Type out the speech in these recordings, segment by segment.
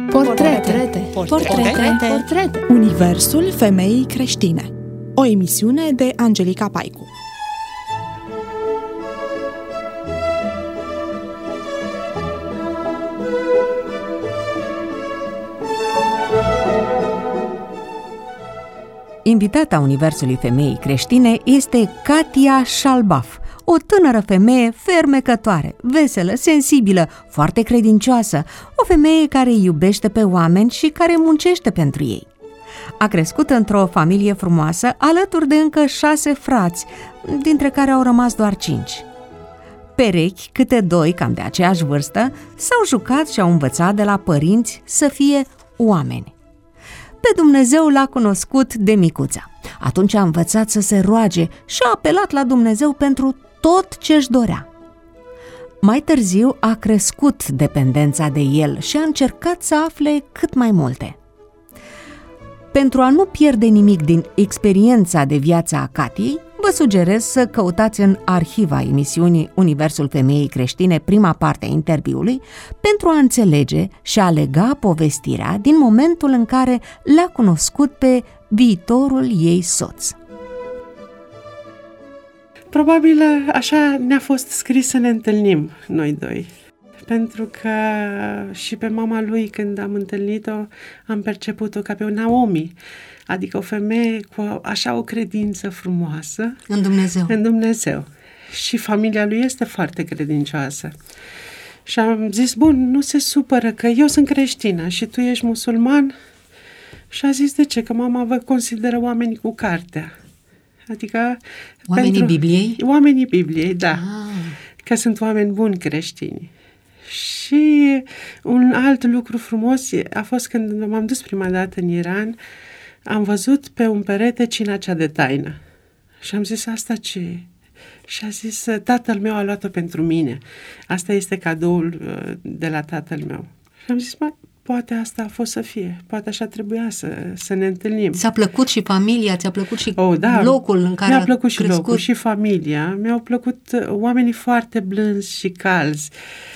Portrete. Universul femeii creștine. O emisiune de Angelica Paicu. Invitata Universului femeii creștine este Katia Shalbaf, o tânără femeie fermecătoare, veselă, sensibilă, foarte credincioasă, o femeie care îi iubește pe oameni și care muncește pentru ei. A crescut într-o familie frumoasă, alături de încă 6 frați, dintre care au rămas doar 5. Perechi, câte 2, cam de aceeași vârstă, s-au jucat și au învățat de la părinți să fie oameni. Pe Dumnezeu l-a cunoscut de micuța. Atunci a învățat să se roage și a apelat la Dumnezeu pentru tot ce își dorea. Mai târziu a crescut dependența de el și a încercat să afle cât mai multe. Pentru a nu pierde nimic din experiența de viață a Catiei, vă sugerez să căutați în arhiva emisiunii Universul femeii creștine, prima parte a interviului, pentru a înțelege și a lega povestirea din momentul în care l-a cunoscut pe viitorul ei soț. Probabil așa ne-a fost scris să ne întâlnim noi doi. Pentru că și pe mama lui, când am întâlnit-o, am perceput-o ca pe o Naomi, adică o femeie cu așa o credință frumoasă în Dumnezeu. Și familia lui este foarte credincioasă. Și am zis, bun, nu se supără că eu sunt creștină și tu ești musulman. Și a zis, de ce? Că mama vă consideră oamenii cu cartea. Adică Bibliei? Oamenii Bibliei, da. Că sunt oameni buni creștini. Și un alt lucru frumos a fost când m-am dus prima dată în Iran, am văzut pe un perete cina cea de taină. Și am zis, asta ce e? Și a zis, tatăl meu a luat-o pentru mine. Asta este cadoul de la tatăl meu. Și am zis, poate asta a fost să fie, poate așa trebuia să ne întâlnim. Ți-a plăcut și familia, ți-a plăcut și da, locul în care mi-a plăcut și crescut? Locul și familia, mi-au plăcut oamenii foarte blânzi și calzi.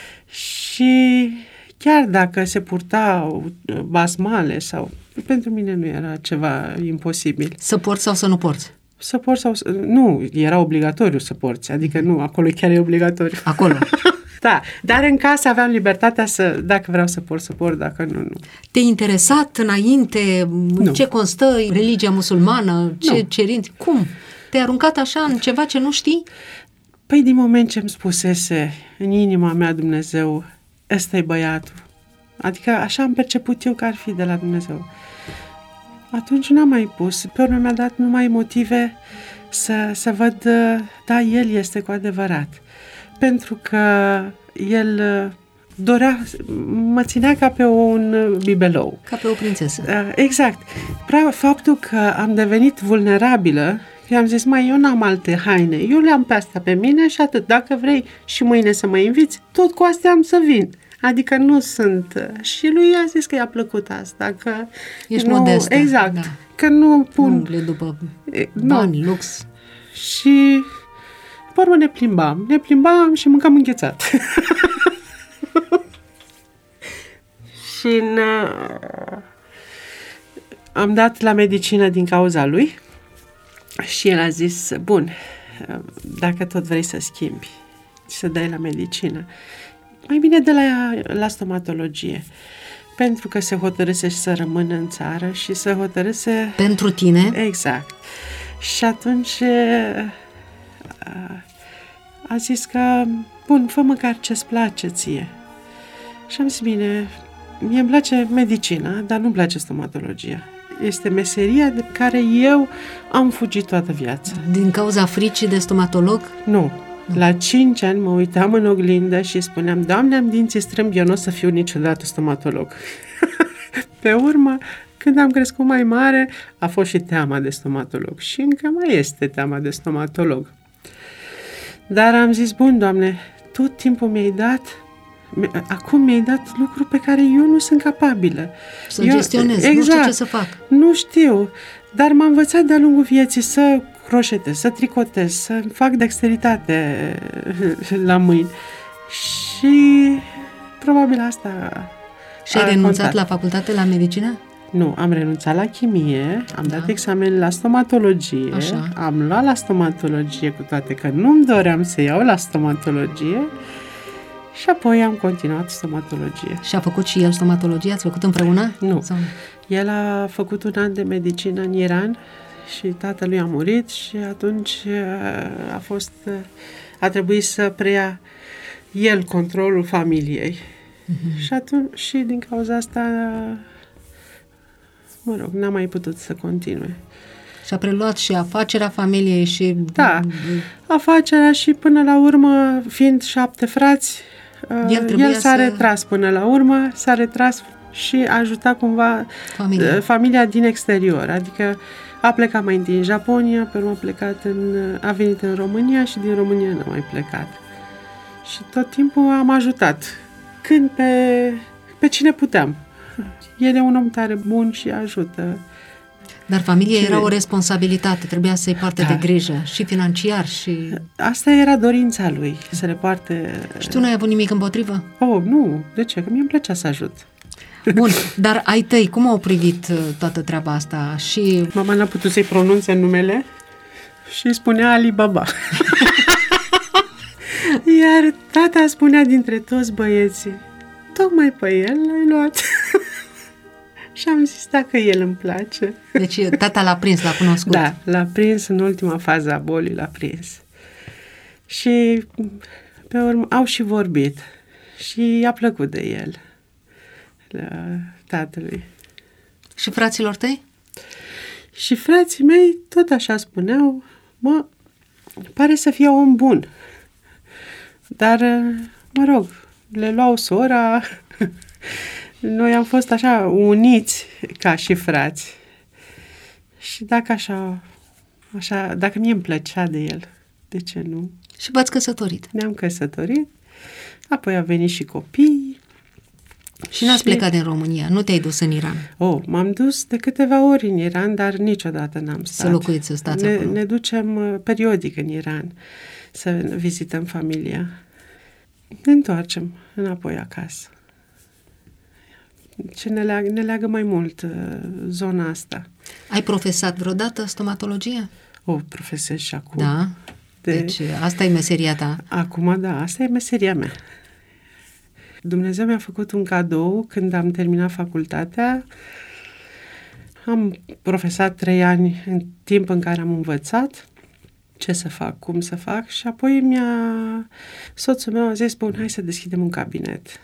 Și chiar dacă se purtau basmale sau... Pentru mine nu era ceva imposibil. Să porți sau să nu porți? Să porți sau... Nu, era obligatoriu să porți. Adică nu, acolo chiar e obligatoriu. Acolo. Da, dar în casă aveam libertatea să, dacă vreau să port, dacă nu. Te-ai interesat înainte Nu. Ce constă religia musulmană, ce cerinți? Cum? Te-ai aruncat așa în ceva ce nu știi? Păi din moment ce îmi spusese în inima mea Dumnezeu, ăsta e băiatul. Adică așa am perceput eu că ar fi de la Dumnezeu. Atunci n-am mai pus. Pe urmă mi-a dat numai motive să văd, da, el este cu adevărat. Pentru că el dorea, mă ținea ca pe un bibelou. Ca pe o prințesă. Exact. Faptul că am devenit vulnerabilă, i-am zis, eu n-am alte haine, eu le-am pe astea pe mine și atât. Dacă vrei și mâine să mă inviți, tot cu astea am să vin. Adică nu sunt... Și lui i-a zis că i-a plăcut asta, că... Ești modestă. Exact. Da. Că nu pun... Umble după bani, lux. Și... Pe urmă ne plimbam și mâncam înghețat. Și am dat la medicină din cauza lui și el a zis, bun, dacă tot vrei să schimbi și să dai la medicină, mai bine de la stomatologie. Pentru că se hotărâse să rămână în țară și se hotărâse... Pentru tine? Exact. Și atunci a zis că, bun, fă măcar ce-ți place ție. Și am zis, bine, mie îmi place medicina, dar nu-mi place stomatologia. Este meseria de care eu am fugit toată viața. Din cauza fricii de stomatolog? Nu. La 5 ani mă uitam în oglindă și spuneam, Doamne, am dinții strâmbi, eu nu o să fiu niciodată stomatolog. Pe urmă, când am crescut mai mare, a fost și teama de stomatolog. Și încă mai este teama de stomatolog. Dar am zis, bun, Doamne, tot timpul acum mi-ai dat lucruri pe care eu nu sunt capabilă. Să gestionez, exact, nu știu ce să fac. Nu știu, dar m-am învățat de-a lungul vieții să croșetez, să tricotez, să fac dexteritate la mâini. Și probabil asta Și ai renunțat la facultate, la medicină? Nu, am renunțat la chimie, am dat examen la stomatologie, am luat la stomatologie, cu toate că nu-mi doream să iau la stomatologie, și apoi am continuat stomatologie. Și a făcut și el stomatologie? Ați făcut împreună? Nu. El a făcut un an de medicină în Iran și tatălui a murit și atunci a trebuit să preia el controlul familiei. Și atunci, și din cauza asta, n-am mai putut să continue. Și a preluat și afacerea familiei și... Da, afacerea și până la urmă, fiind 7 frați, el s-a retras până la urmă, s-a retras și a ajutat cumva familia din exterior. Adică a plecat mai întâi în Japonia, pe urmă a venit în România și din România n-a mai plecat. Și tot timpul am ajutat, când pe cine puteam. El e un om tare bun și ajută. Dar familia era o responsabilitate, trebuia să-i poarte de grijă, și financiar, și... Asta era dorința lui, să le poarte... Și tu n-ai avut nimic împotrivă? Oh, nu, de ce? Că mie îmi plăcea să ajut. Bun, dar ai tăi, cum au privit toată treaba asta? Și... Mama n-a putut să-i pronunțe numele și îi spunea Ali Baba. Iar tata spunea dintre toți băieții, tocmai pe el l-ai luat. Și am zis, dacă el îmi place. Deci tata l-a prins, l-a cunoscut. Da, l-a prins în ultima fază a bolii, l-a prins. Și pe urmă au și vorbit. Și i-a plăcut de el, la tatălui. Și fraților tăi? Și frații mei tot așa spuneau, pare să fie om bun. Dar, le luau sora... Noi am fost așa uniți ca și frați. Și dacă dacă mie îmi plăcea de el, de ce nu? Și v-ați căsătorit? Ne-am căsătorit, apoi au venit și copii. Și n-ați plecat din România, nu te-ai dus în Iran? M-am dus de câteva ori în Iran, dar niciodată n-am stat. Să locuiți, să stați acolo? Ne ducem periodic în Iran să vizităm familia. Ne întoarcem înapoi acasă. Ce ne leagă mai mult zona asta. Ai profesat vreodată stomatologie? Profesez și acum. Da? Deci asta e meseria ta. Acum, da, asta e meseria mea. Dumnezeu mi-a făcut un cadou când am terminat facultatea. Am profesat 3 ani în timp în care am învățat ce să fac, cum să fac și apoi soțul meu a zis, bun, hai să deschidem un cabinet.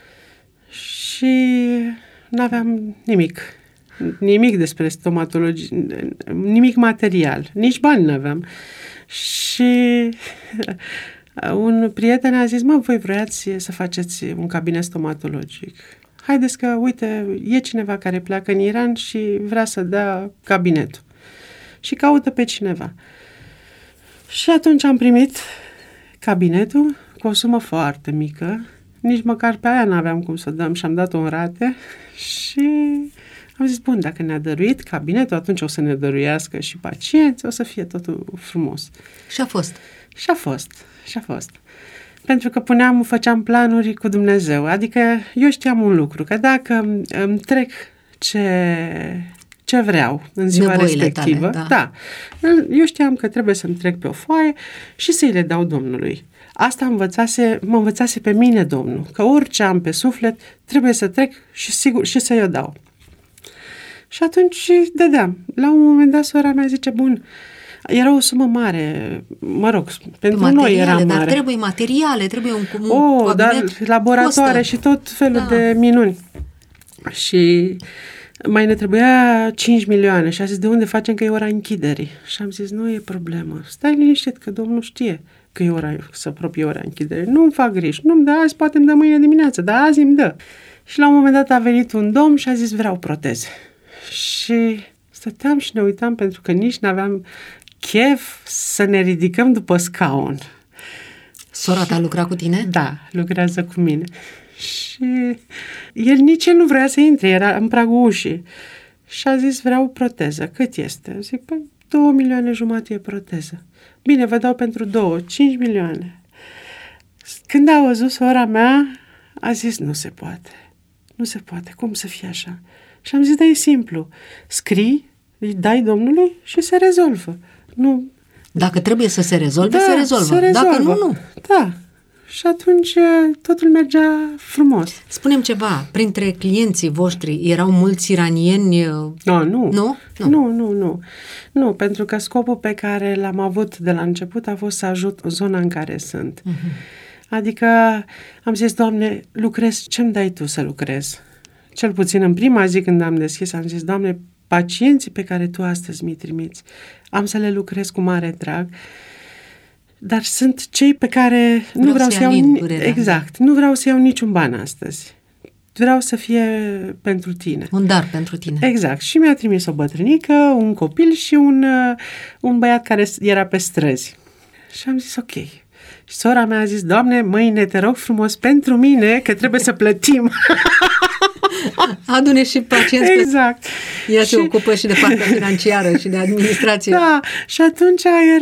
Și n-aveam nimic despre stomatologie, nimic material, nici bani n-aveam. Și un prieten a zis, voi vroiați să faceți un cabinet stomatologic. Haideți că, uite, e cineva care pleacă în Iran și vrea să dea cabinetul. Și caută pe cineva. Și atunci am primit cabinetul cu o sumă foarte mică. Nici măcar pe aia n-aveam cum să dăm și am dat-o în rate și am zis, bun, dacă ne-a dăruit cabinetul, atunci o să ne dăruiască și pacienți, o să fie totul frumos. Și a fost. Și a fost. Pentru că făceam planuri cu Dumnezeu. Adică eu știam un lucru, că dacă îmi trec ce vreau în ziua respectivă, tale, da. Eu știam că trebuie să-mi trec pe o foaie și să-i le dau Domnului. Asta mă învățase pe mine Domnul, că orice am pe suflet trebuie să trec și sigur și să-i o dau. Și atunci dădeam. La un moment dat sora mea zice, bun, era o sumă mare, pentru noi era mare. Dar trebuie materiale, trebuie un cabinet. Dar laboratoare costă. Și tot felul de minuni. Și mai ne trebuia 5 milioane și a zis, de unde facem că e ora închiderii? Și am zis, nu e problemă, stai liniștit că Domnul știe că să apropie ora închiderii. Nu-mi fac griji, nu-mi dă azi, poate îmi dă mâine dimineață, dar azi îmi dă. Și la un moment dat a venit un domn și a zis, vreau proteze. Și stăteam și ne uitam pentru că nici n-aveam chef să ne ridicăm după scaun. Sora ta lucra cu tine? Da, lucrează cu mine. Și nici el nu vrea să intre, era în pragul ușii. Și a zis, vreau proteză. Cât este? Zic, 2,5 milioane e proteză. Bine, vă dau pentru 5 milioane. Când a văzut sora mea, a zis, nu se poate. nu se poate, cum să fie așa? Și am zis, da, e simplu, scrii, îi dai Domnului și se rezolvă. Nu. Dacă trebuie să se rezolve, Da, se rezolvă. se rezolvă. Dacă nu, nu. Da. Și atunci totul mergea frumos. Spune-mi ceva, printre clienții voștri erau mulți iranieni? Nu. Nu? Nu, pentru că scopul pe care l-am avut de la început a fost să ajut zona în care sunt. Adică am zis, Doamne, lucrez, ce-mi dai Tu să lucrez? Cel puțin în prima zi când am deschis, am zis, Doamne, pacienții pe care Tu astăzi mi-i trimiți, am să le lucrez cu mare drag, dar sunt cei pe care nu vreau să iau exact, nu vreau să iau niciun ban astăzi. Vreau să fie pentru tine. Un dar pentru tine. Exact. Și mi-a trimis o bătrânică, un copil și un băiat care era pe străzi. Și am zis ok. Și sora mea a zis, Doamne, mâine te rog frumos pentru mine că trebuie să plătim. Adu-ne și pacienți. Exact. Ea se ocupă și de partea financiară și de administrație. Da, și atunci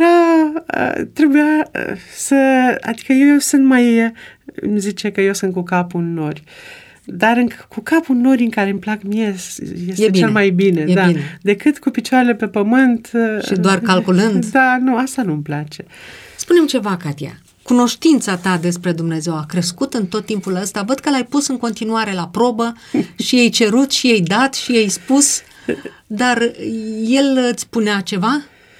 trebuia să, adică eu sunt mai, îmi zice că eu sunt cu capul în nori. Dar cu capul în nori în care îmi plac mie este cel mai bine, da. Bine. Decât cu picioarele pe pământ. Și doar calculând? Da, nu, asta nu-mi place. Spune-mi ceva, Katia. Cunoștința ta despre Dumnezeu a crescut în tot timpul ăsta? Văd că l-ai pus în continuare la probă și ei cerut și ei dat și ei spus, dar el îți spunea ceva?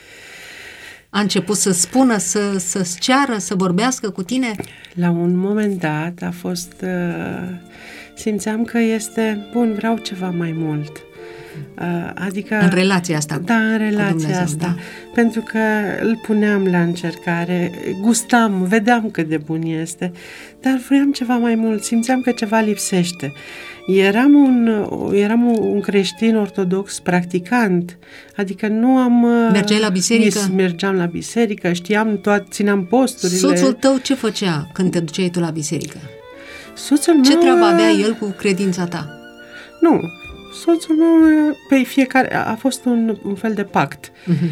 A început să spună, să-ți ceară, să vorbească cu tine? La un moment dat a fost... simțeam că este, bun, vreau ceva mai mult. Adică... În relația asta. Da, în relația Dumnezeu, asta. Da. Pentru că îl puneam la încercare, gustam, vedeam cât de bun este, dar vreau ceva mai mult, simțeam că ceva lipsește. Eram un creștin ortodox practicant, adică nu am... Mergeai la biserică? Mergeam la biserică, știam țineam posturile. Soțul tău ce făcea când te duceai tu la biserică? Soțul meu... Ce treabă avea el cu credința ta? Nu, soțul meu, pe fiecare, a fost un fel de pact.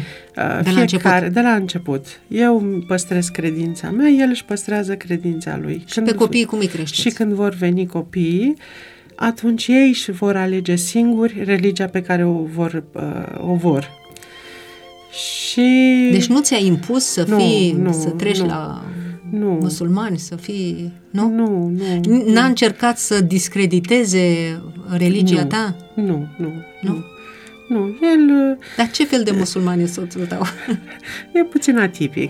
De la început. Eu îmi păstrez credința mea, el își păstrează credința lui. Și pe copiii cum îi creșteți? Și când vor veni copiii, atunci ei își vor alege singuri religia pe care o vor. Și... Deci nu ți-a impus să treci la musulmani, să fii... Nu? Nu. N-a încercat să discrediteze religia ta? Nu. El... Dar ce fel de musulman e soțul tău? E puțin atipic.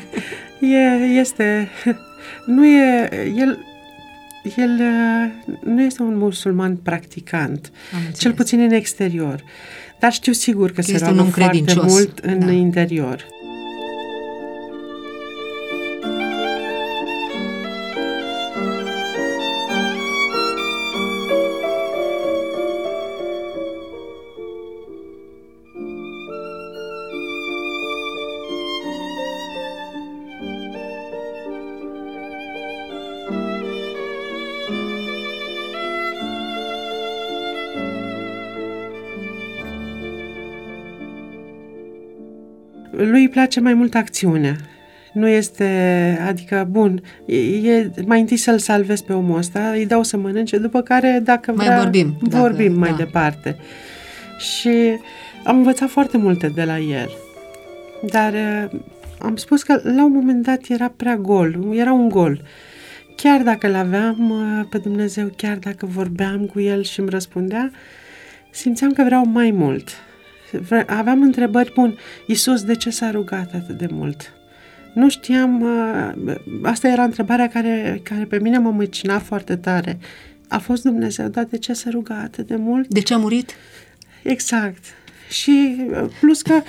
El nu este un musulman practicant, cel puțin în exterior. Dar știu sigur că se roagă foarte mult în interior. Lui îi place mai mult acțiunea. Nu este, adică, bun, e mai întâi să-l salvez pe omul ăsta, îi dau să mănânce, după care, dacă vrea, vorbim mai departe. Și am învățat foarte multe de la el. Dar am spus că la un moment dat era prea gol, era un gol. Chiar dacă l-aveam pe Dumnezeu, chiar dacă vorbeam cu el și îmi răspundea, simțeam că vreau mai mult. Aveam întrebări, bun, Iisus, de ce s-a rugat atât de mult? Nu știam, asta era întrebarea care pe mine mă măcina foarte tare. A fost Dumnezeu, dar de ce s-a rugat atât de mult? De ce a murit? Exact. Și plus că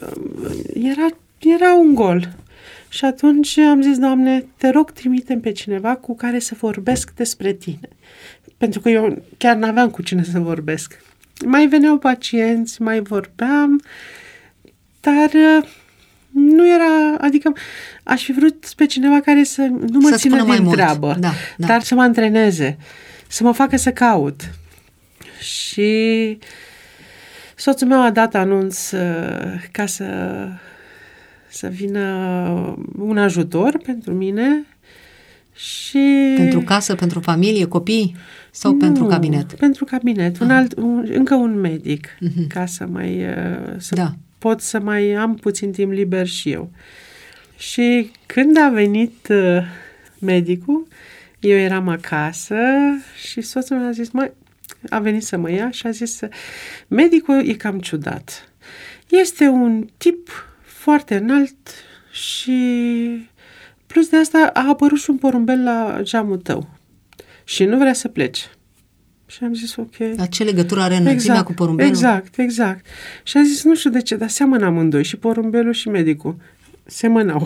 era un gol. Și atunci am zis, Doamne, te rog, trimite-mi pe cineva cu care să vorbesc despre tine. Pentru că eu chiar n-aveam cu cine să vorbesc. Mai veneau pacienți, mai vorbeam, dar nu era, adică aș fi vrut pe cineva care să nu mă țină din treabă, dar să mă antreneze, să mă facă să caut. Și soțul meu a dat anunț ca să vină un ajutor pentru mine Și... Pentru casă, pentru familie, copii sau pentru cabinet? Pentru cabinet. Încă un medic, ca să mai pot să mai am puțin timp liber și eu. Și când a venit medicul, eu eram acasă și soțul meu a zis, a venit să mă ia și a zis, medicul e cam ciudat. Este un tip foarte înalt și plus de asta a apărut și un porumbel la geamul tău și nu vrea să plece. Și am zis, ok. Dar ce legătură are înălțimea cu porumbelul? Exact. Și a zis, nu știu de ce, dar seamănă amândoi, și porumbelul și medicul. Semănau.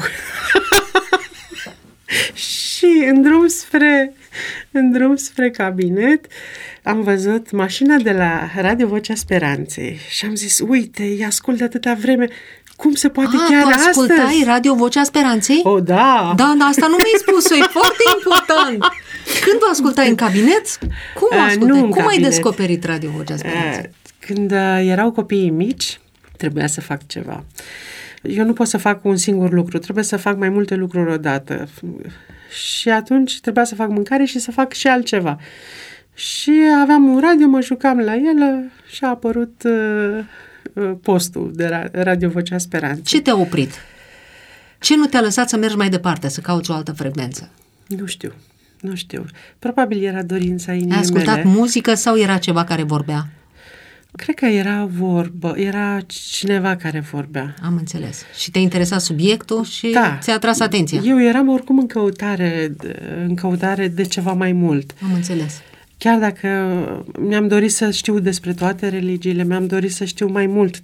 Și în drum spre cabinet am văzut mașina de la Radio Vocea Speranței și am zis, uite, îi ascult de atâta vreme, cum se poate chiar astăzi? Tu ascultai Radio Vocea Speranței? Da. Da, asta nu mi-ai spus-o, e foarte important. Când vă ascultai în cabinet? Cum o ascultai? Cum ai descoperit Radio Vocea Speranței? Când erau copiii mici, trebuia să fac ceva. Eu nu pot să fac un singur lucru, trebuie să fac mai multe lucruri odată. Și atunci trebuia să fac mâncare și să fac și altceva. Și aveam un radio, mă jucam la el și a apărut postul de Radio Vocea Speranței. Ce te-a oprit? Ce nu te-a lăsat să mergi mai departe, să cauți o altă frecvență? Nu știu. Probabil era dorința inimii mele. Ai ascultat muzică sau era ceva care vorbea? Cred că era cineva care vorbea. Am înțeles. Și te-a interesat subiectul și ți-a atras atenția. Eu eram oricum în căutare de ceva mai mult. Am înțeles. Chiar dacă mi-am dorit să știu despre toate religiile, mi-am dorit să știu mai mult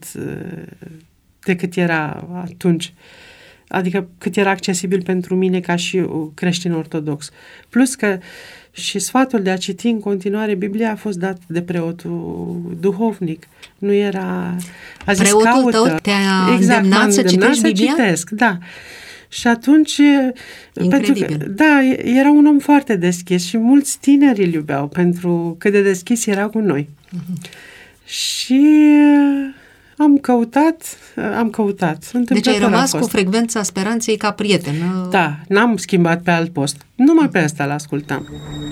decât era atunci. Adică cât era accesibil pentru mine ca și creștin ortodox. Plus că și sfatul de a citi în continuare Biblia a fost dat de preotul duhovnic. Nu era... A zis, preotul tău te-a îndemnat să citești Biblia? Citesc, da. Și atunci... Incredibil. Era un om foarte deschis și mulți tineri îl iubeau pentru cât de deschis era cu noi. Și... Am căutat. Deci ai rămas cu frecvența Speranței ca prieten. Da, n-am schimbat pe alt post. Numai pe asta l-ascultam.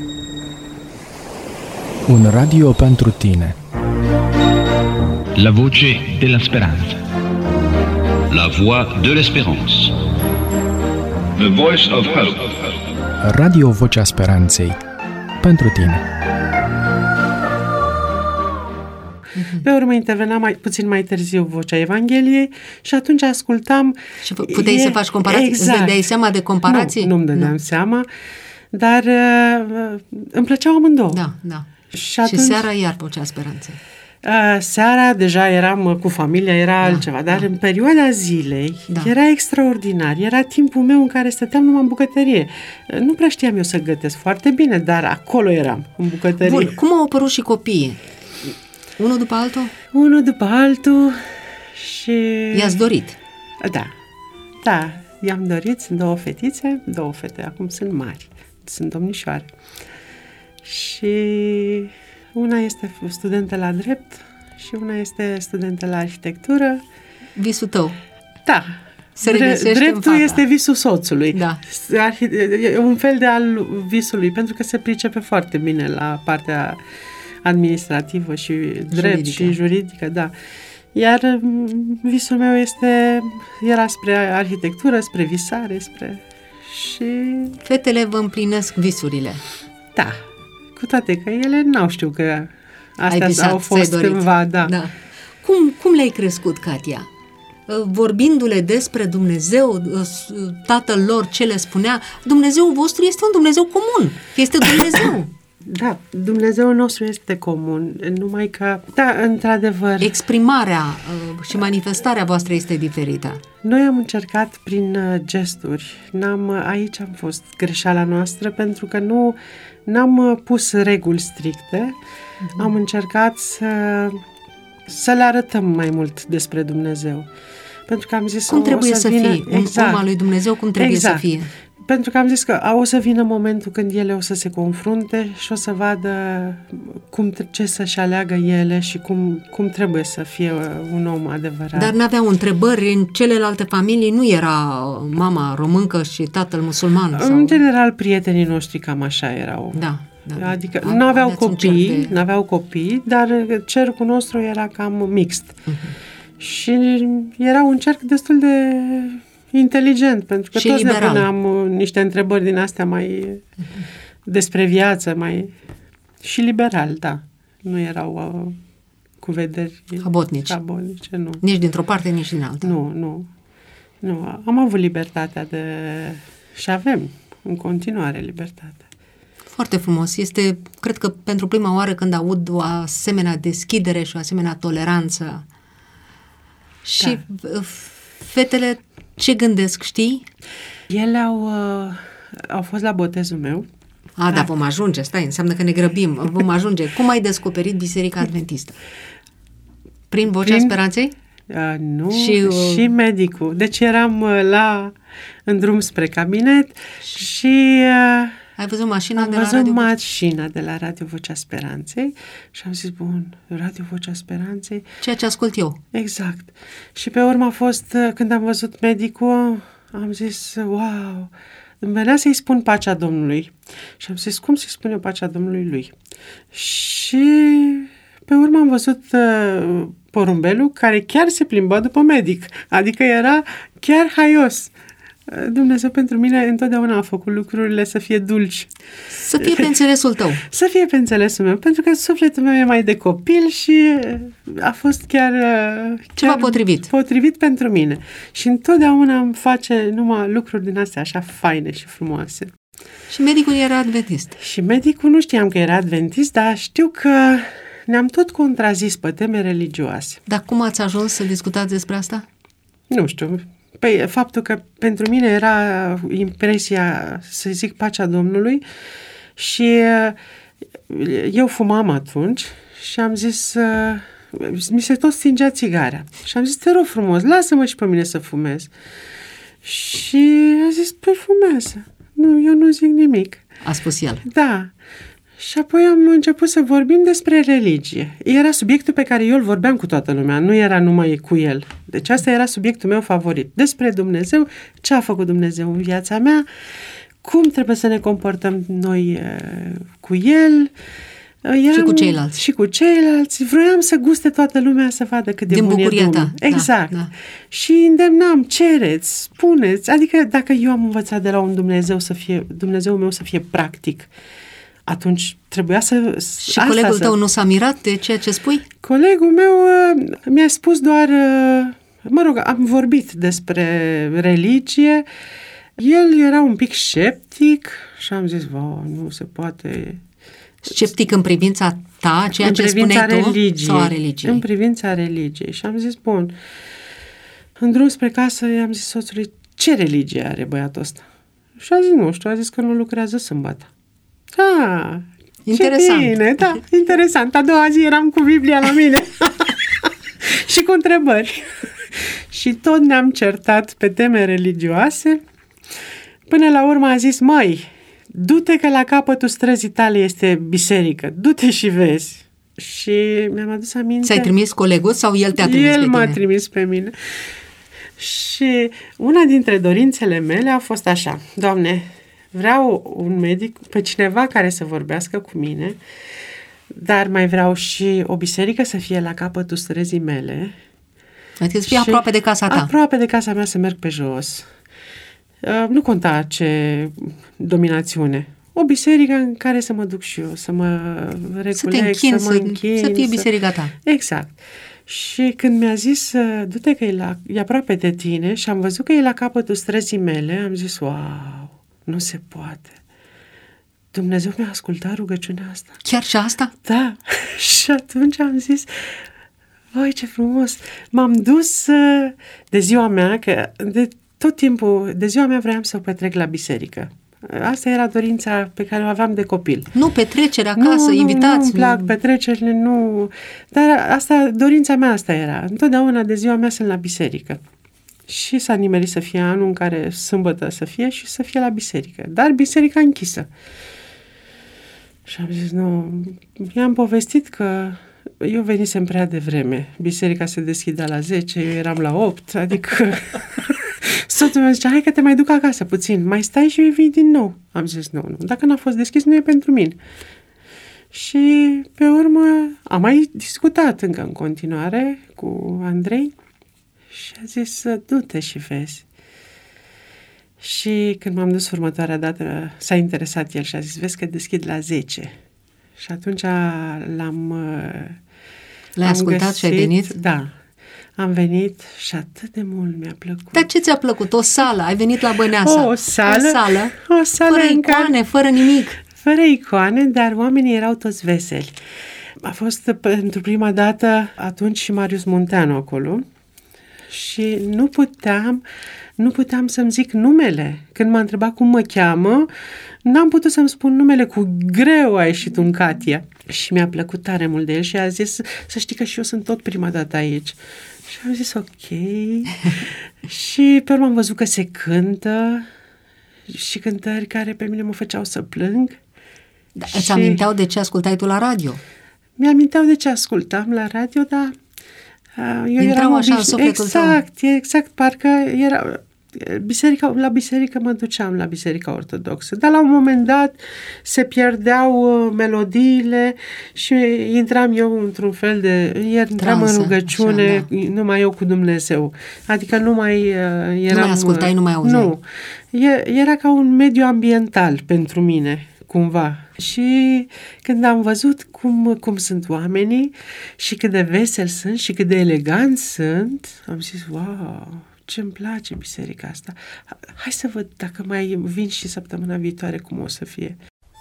Un radio pentru tine. La voce de la speranță. La voix de l'espérance. The voice of hope. Radio Vocea Speranței. Pentru tine. Pe urmă intervenea puțin mai târziu Vocea Evangheliei și atunci ascultam... Și puteai să faci comparații? Exact. Îți dădeai seama de comparații? Nu-mi dădeam seama, dar îmi plăceau amândouă. Da. Și seara iar Vocea Speranței. Seara deja eram cu familia, era altceva, dar în perioada zilei era extraordinar. Era timpul meu în care stăteam numai în bucătărie. Nu prea știam eu să gătesc foarte bine, dar acolo eram, în bucătărie. Bun, cum au apărut și copiii? Unul după altul? Unul după altul și... I-ați dorit? Da, i-am dorit, sunt două fete, acum sunt mari, sunt domnișoare. Și una este studentă la drept și una este studentă la arhitectură. Visul tău? Da. Dreptul este visul soțului. Da. E un fel de al visului, pentru că se pricepe foarte bine la partea administrativă și drept și juridică, da. Iar visul meu era spre arhitectură, spre visare, și... Fetele vă împlinesc visurile. Da, cu toate că ele n-au știut că astea au fost cândva, da. Cum le-ai crescut, Katia? Vorbindu-le despre Dumnezeu, tatăl lor ce le spunea, Dumnezeul vostru este un Dumnezeu comun, este Dumnezeu. Da, Dumnezeul nostru este comun, numai că, da, într-adevăr... Exprimarea și manifestarea voastră este diferită. Noi am încercat prin gesturi. Aici am fost greșeala noastră, pentru că n-am pus reguli stricte. Am încercat să le arătăm mai mult despre Dumnezeu. pentru că am zis cum trebuie să vină, fie, exact, om al lui Dumnezeu, cum trebuie să fie. Pentru că am zis că o să vină momentul când ele o să se confrunte și o să vadă ce să-și aleagă ele și cum trebuie să fie un om adevărat. Dar n-aveau întrebări în celelalte familii? Nu era mama româncă și tatăl musulman? Sau... În general, prietenii noștri cam așa erau. Da. Adică nu aveau copii, dar cercul nostru era cam mixt. Și era un cerc destul de inteligent, pentru că și toți liberal. ne puneam niște întrebări din astea mai despre viață, mai și liberal, da. Nu erau cu vederi habotnice, nu. Nici dintr-o parte, nici din alta. Nu. Am avut libertatea și avem în continuare libertatea. Foarte frumos. Este, cred că pentru prima oară când aud o asemenea deschidere și o asemenea toleranță. Și fetele ce gândesc, știi? Ele au fost la botezul meu. Da, vom ajunge, stai, înseamnă că ne grăbim. Vom ajunge. Cum ai descoperit Biserica Adventistă? Prin Vocea Speranței? Nu, și medicul. Deci eram în drum spre cabinet și... Ai văzut mașina de la Radio? Mașina de la Radio Vocea Speranței și am zis, bun, Radio Vocea Speranței. Ceea ce ascult eu. Exact. Și pe urmă a fost, când am văzut medicul, am zis, wow, îmi venea să-i spun pacea Domnului. Și am zis, cum să-i spun eu pacea Domnului lui? Și pe urmă am văzut porumbelul care chiar se plimba după medic. Adică era chiar haios. Dumnezeu pentru mine întotdeauna a făcut lucrurile să fie dulci. Să fie pe înțelesul tău. Să fie pe înțelesul meu, pentru că sufletul meu e mai de copil și a fost chiar ceva potrivit. Potrivit pentru mine. Și întotdeauna îmi face numai lucruri din astea așa faine și frumoase. Și medicul era adventist. Și medicul nu știam că era adventist, dar știu că ne-am tot contrazis pe teme religioase. Dar cum ați ajuns să discutați despre asta? Nu știu. Păi, faptul că pentru mine era impresia, să zic, pacea Domnului și eu fumam atunci și am zis, mi se tot stingea țigara și am zis, te rog frumos, lasă-mă și pe mine să fumez. Și a zis, păi fumează. Nu, eu nu zic nimic. A spus el. Da. Și apoi am început să vorbim despre religie. Era subiectul pe care eu îl vorbeam cu toată lumea, nu era numai cu el. Deci asta era subiectul meu favorit. Despre Dumnezeu, ce a făcut Dumnezeu în viața mea, cum trebuie să ne comportăm noi cu El. Și cu ceilalți. Și cu ceilalți. Vroiam să guste toată lumea, să vadă cât de bun e Domnul. Exact. Da. Și îndemnam, cereți, spuneți. Adică dacă eu am învățat de la un Dumnezeu meu să fie practic, atunci trebuia să... Și colegul tău nu s-a mirat de ceea ce spui? Colegul meu mi-a spus doar... am vorbit despre religie. El era un pic sceptic și am zis, nu se poate... Sceptic în privința ta, ceea ce spuneai tu? Sau a religiei? În privința religiei. Și am zis, bun, în drum spre casă i-am zis soțului, ce religie are băiatul ăsta? Și a zis, nu știu, a zis că nu lucrează sâmbătă. Interesant. Ce bine, da, interesant. A doua zi eram cu Biblia la mine și cu întrebări. Și tot ne-am certat pe teme religioase. Până la urmă a zis, măi, du-te că la capătul străzii tale este biserică, du-te și vezi. Și mi-am adus aminte... Ți-ai trimis colegul sau el te-a trimis pe tine? El m-a trimis pe mine. Și una dintre dorințele mele a fost așa, Doamne, vreau un medic, pe cineva care să vorbească cu mine, dar mai vreau și o biserică să fie la capătul străzii mele. Adică să fie aproape de casa ta. Aproape de casa mea, să merg pe jos. Nu conta ce dominațiune. O biserică în care să mă duc și eu, să mă reculeg, să mă închin. Să fie biserica ta. Exact. Și când mi-a zis, du-te că e aproape de tine și am văzut că e la capătul străzii mele, am zis, wow, nu se poate. Dumnezeu mi-a ascultat rugăciunea asta. Chiar și asta? Da. Și atunci am zis, voi ce frumos. M-am dus de ziua mea, că tot timpul, de ziua mea vreau să o petrec la biserică. Asta era dorința pe care o aveam de copil. Nu petrecere acasă, invitați. Nu-mi plac petrecerile, nu. Dar dorința mea asta era. Întotdeauna de ziua mea sunt la biserică. Și s-a nimerit să fie anul în care sâmbătă să fie și să fie la biserică. Dar biserica închisă. Și am zis, nu, i-am povestit că eu venisem prea devreme. Biserica se deschidea la 10, eu eram la 8, adică soțul meu zicea, hai că te mai duc acasă puțin, mai stai și vii din nou. Am zis, nu, dacă n-a fost deschis, nu e pentru mine. Și pe urmă am mai discutat încă în continuare cu Andrei și a zis, du-te și vezi. Și când m-am dus următoarea dată, s-a interesat el și a zis, vezi că deschid la 10. Și atunci L-ai ascultat găsit, și ai venit? Da. Am venit și atât de mult mi-a plăcut. Dar ce ți-a plăcut? O sală? Ai venit la Băneasa? O sală fără icoane, fără nimic. Fără icoane, dar oamenii erau toți veseli. A fost pentru prima dată atunci și Marius Munteanu acolo și nu puteam să-mi zic numele. Când m-a întrebat cum mă cheamă, n-am putut să-mi spun numele, cu greu a ieșit un Katia. Și mi-a plăcut tare mult de el și a zis, să știi că și eu sunt tot prima dată aici. Și am zis, ok. Și pe urmă am văzut că se cântă și cântări care pe mine mă făceau să plâng. Da, îți aminteau de ce ascultai tu la radio? Mi-aminteau de ce ascultam la radio, dar eu eram așa în sufletul exact, parcă era... la biserică mă duceam la biserica ortodoxă, dar la un moment dat se pierdeau melodiile și intram eu într-un fel de... Intram în rugăciune, așa, da. Numai eu cu Dumnezeu. Adică nu mai eram... Nu mai ascultai, nu mai auzeai. Nu. Era ca un mediu ambiental pentru mine, cumva. Și când am văzut cum sunt oamenii și cât de veseli sunt și cât de eleganți sunt, am zis, wow, ce-mi place biserica asta. Hai să văd dacă mai vin și săptămâna viitoare cum o să fie.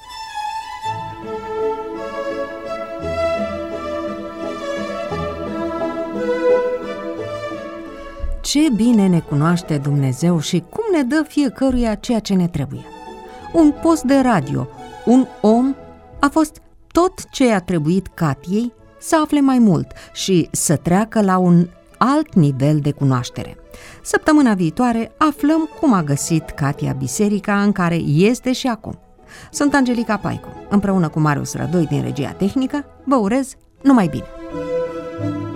Ce bine ne cunoaște Dumnezeu și cum ne dă fiecăruia ceea ce ne trebuie. Un post de radio, un om, a fost tot ce i-a trebuit Catiei să afle mai mult și să treacă la un alt nivel de cunoaștere. Săptămâna viitoare aflăm cum a găsit Katia biserica în care este și acum. Sunt Angelica Paicu, împreună cu Marius Rădoi din regia tehnică, vă urez numai bine!